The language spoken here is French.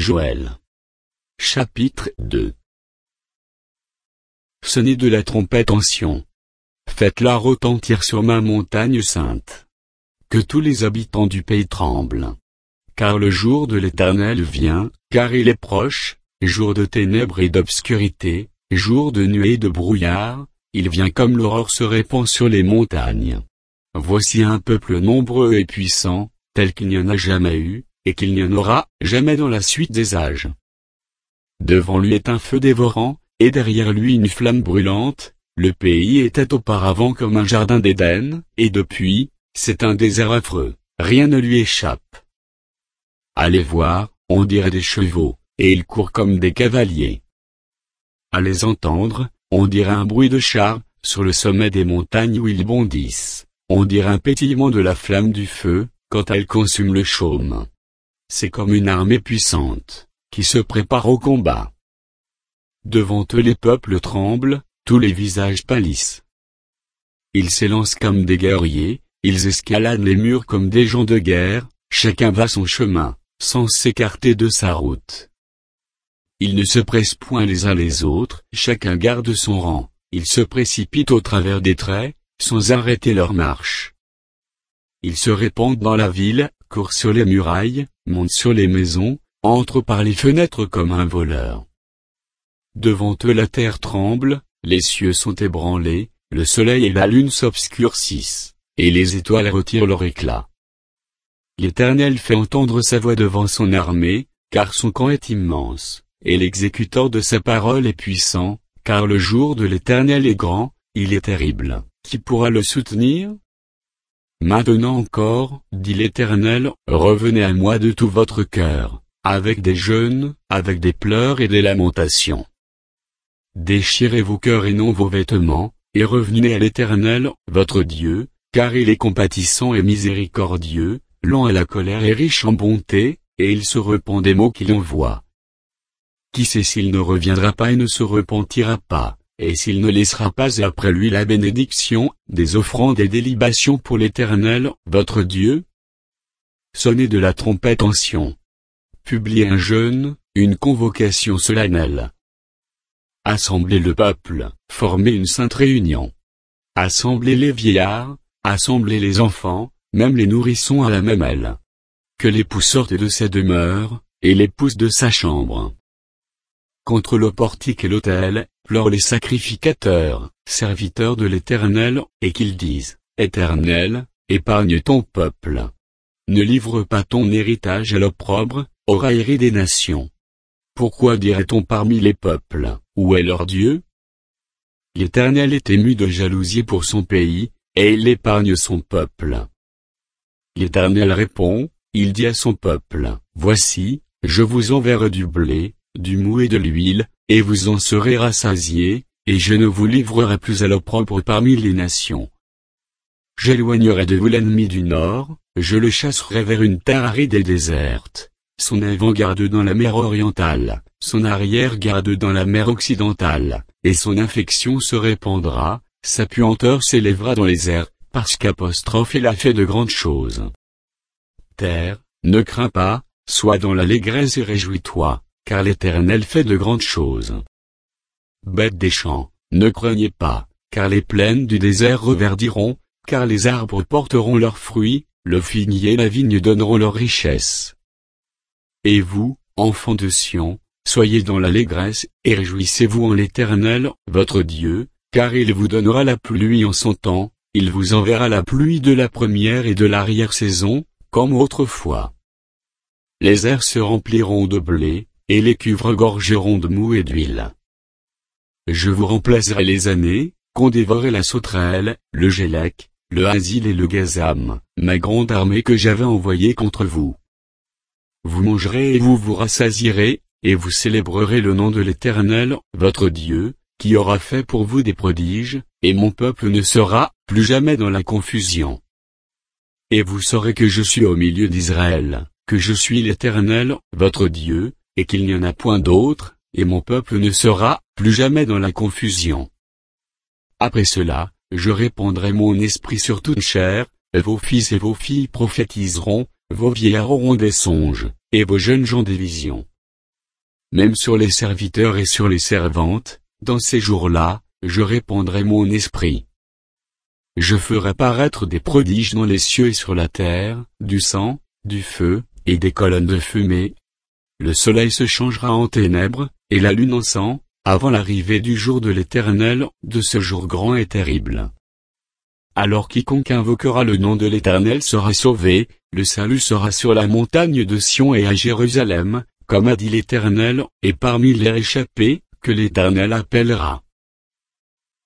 Joël. Chapitre 2. Sonnez de la trompette en Sion. Faites-la retentir sur ma montagne sainte. Que tous les habitants du pays tremblent. Car le jour de l'Éternel vient, car il est proche, jour de ténèbres et d'obscurité, jour de nuée et de brouillard, il vient comme l'aurore se répand sur les montagnes. Voici un peuple nombreux et puissant, tel qu'il n'y en a jamais eu, et qu'il n'y en aura jamais dans la suite des âges. Devant lui est un feu dévorant, et derrière lui une flamme brûlante. Le pays était auparavant comme un jardin d'Éden, et depuis, c'est un désert affreux, rien ne lui échappe. Allez voir, on dirait des chevaux, et ils courent comme des cavaliers. À les entendre, on dirait un bruit de chars, sur le sommet des montagnes où ils bondissent, on dirait un pétillement de la flamme du feu, quand elle consume le chaume. C'est comme une armée puissante, qui se prépare au combat. Devant eux les peuples tremblent, tous les visages pâlissent. Ils s'élancent comme des guerriers, ils escaladent les murs comme des gens de guerre, chacun va son chemin, sans s'écarter de sa route. Ils ne se pressent point les uns les autres, chacun garde son rang, ils se précipitent au travers des traits, sans arrêter leur marche. Ils se répandent dans la ville, courent sur les murailles, montent sur les maisons, entrent par les fenêtres comme un voleur. Devant eux la terre tremble, les cieux sont ébranlés, le soleil et la lune s'obscurcissent, et les étoiles retirent leur éclat. L'Éternel fait entendre sa voix devant son armée, car son camp est immense, et l'exécuteur de sa parole est puissant, car le jour de l'Éternel est grand, il est terrible. Qui pourra le soutenir? Maintenant encore, dit l'Éternel, revenez à moi de tout votre cœur, avec des jeûnes, avec des pleurs et des lamentations. Déchirez vos cœurs et non vos vêtements, et revenez à l'Éternel, votre Dieu, car il est compatissant et miséricordieux, lent à la colère et riche en bonté, et il se repent des maux qu'il envoie. Qui sait s'il ne reviendra pas et ne se repentira pas, et s'il ne laissera pas après lui la bénédiction, des offrandes et des libations pour l'Éternel, votre Dieu? Sonnez de la trompette en Sion. Publiez un jeûne, une convocation solennelle. Assemblez le peuple, formez une sainte réunion. Assemblez les vieillards, assemblez les enfants, même les nourrissons à la mamelle. Que l'époux sorte de sa demeure, et l'épouse de sa chambre. Contre le portique et l'autel, pleurent les sacrificateurs, serviteurs de l'Éternel, et qu'ils disent, Éternel, épargne ton peuple. Ne livre pas ton héritage à l'opprobre, aux railleries des nations. Pourquoi dirait-on parmi les peuples, où est leur Dieu? L'Éternel est ému de jalousie pour son pays, et il épargne son peuple. L'Éternel répond, il dit à son peuple, voici, je vous enverrai du blé, du mou et de l'huile, et vous en serez rassasiés, et je ne vous livrerai plus à l'opprobre parmi les nations. J'éloignerai de vous l'ennemi du nord, je le chasserai vers une terre aride et déserte, son avant-garde dans la mer orientale, son arrière-garde dans la mer occidentale, et son infection se répandra, sa puanteur s'élèvera dans les airs, parce qu'apostrophe il a fait de grandes choses. Terre, ne crains pas, sois dans l'allégresse et réjouis-toi, car l'Éternel fait de grandes choses. Bêtes des champs, ne craignez pas, car les plaines du désert reverdiront, car les arbres porteront leurs fruits, le figuier et la vigne donneront leur richesse. Et vous, enfants de Sion, soyez dans l'allégresse, et réjouissez-vous en l'Éternel, votre Dieu, car il vous donnera la pluie en son temps, il vous enverra la pluie de la première et de l'arrière-saison, comme autrefois. Les airs se rempliront de blé, et les cuves regorgeront de mou et d'huile. Je vous remplacerai les années, qu'ont dévoré la sauterelle, le gélec, le hasil et le gazam, ma grande armée que j'avais envoyée contre vous. Vous mangerez et vous vous rassasierez, et vous célébrerez le nom de l'Éternel, votre Dieu, qui aura fait pour vous des prodiges, et mon peuple ne sera plus jamais dans la confusion. Et vous saurez que je suis au milieu d'Israël, que je suis l'Éternel, votre Dieu, et qu'il n'y en a point d'autre, et mon peuple ne sera plus jamais dans la confusion. Après cela, je répandrai mon esprit sur toute chair, vos fils et vos filles prophétiseront, vos vieillards auront des songes, et vos jeunes gens des visions. même sur les serviteurs et sur les servantes, dans ces jours-là, je répandrai mon esprit. Je ferai paraître des prodiges dans les cieux et sur la terre, du sang, du feu, et des colonnes de fumée. Le soleil se changera en ténèbres, et la lune en sang, avant l'arrivée du jour de l'Éternel, de ce jour grand et terrible. Alors quiconque invoquera le nom de l'Éternel sera sauvé, le salut sera sur la montagne de Sion et à Jérusalem, comme a dit l'Éternel, et parmi les échappés, que l'Éternel appellera.